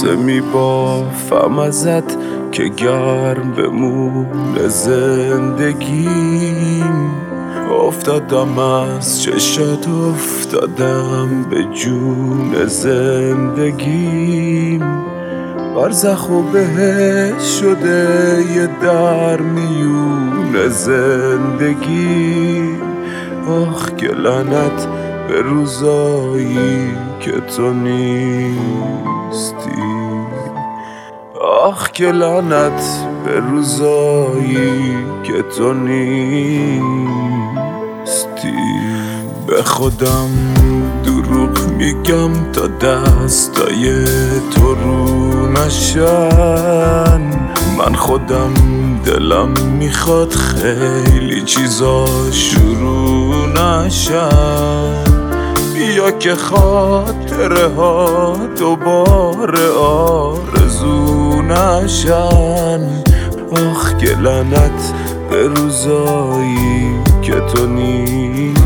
لحظه میبافم ازت که گرم بمونه زندگیم. افتادم از چشات، افتادم به جون زندگیم. برزخ و بهش شده یه در میون زندگی. آخ که لعنت به روزایی که تو نیستی. آخ که لعنت به روزایی که تو نیستی. به خودم دروغ میگم تا دستای تو رو نشن. من خودم دلم میخواد خیلی چیزا شروع نشن. بیا که خاطره ها دوباره آرزو نشن. آخ که لعنت به روزایی که تو نیستی.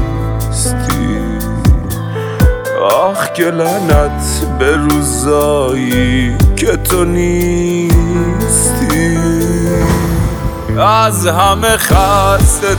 آخ که لعنت به روزایی که تو نیستی. از همه خسته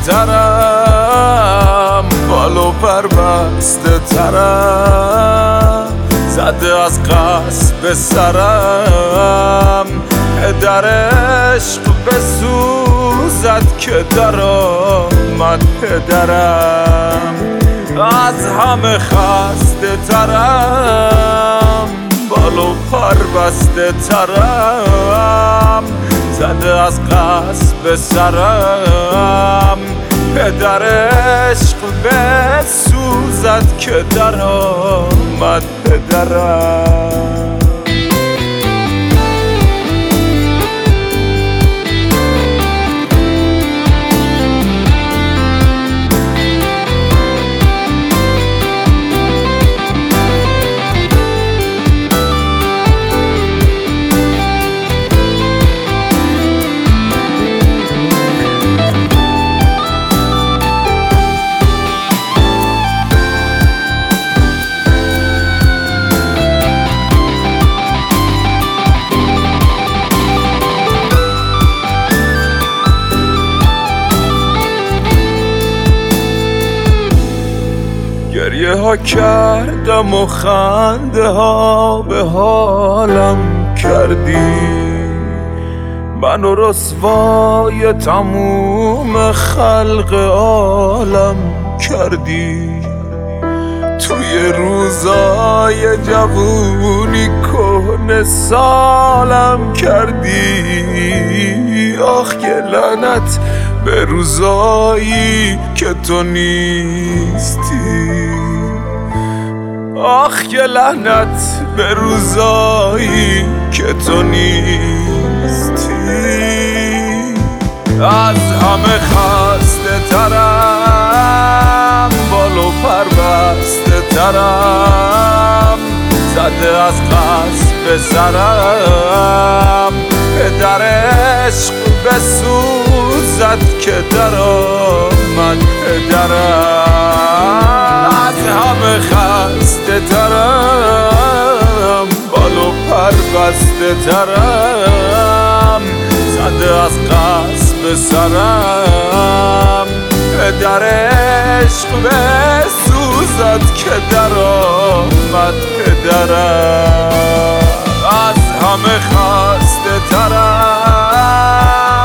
ترم، بالو پر بسته ترم، زده از قصد سرم. در عشق بسوزد که در آمد پدرم. از همه خسته ترم، بالو پر بسته ترم، زده از قصد سرم. پدر عشق بسوزد که در آمد پدرم. گریه ها کردم و خنده ها به حالم کردی. منو رسوای تموم خلق عالم کردی. توی روزای جوونی کهنه سالم کردی. آخ که لعنت به روزایی که تو نیستی. آخ که لعنت به روزایی که تو نیستی. از همه خسته ترم، بالو پر بسته ترم، زده از قصد سرم. پدر عشق بسوزد که در آمد پدرم. از همه خسته ترم، بالو پر بسته ترم، زده از قصد سرم. پدر عشق بسوزد که در آمد پدرم. از همه خسته ترم،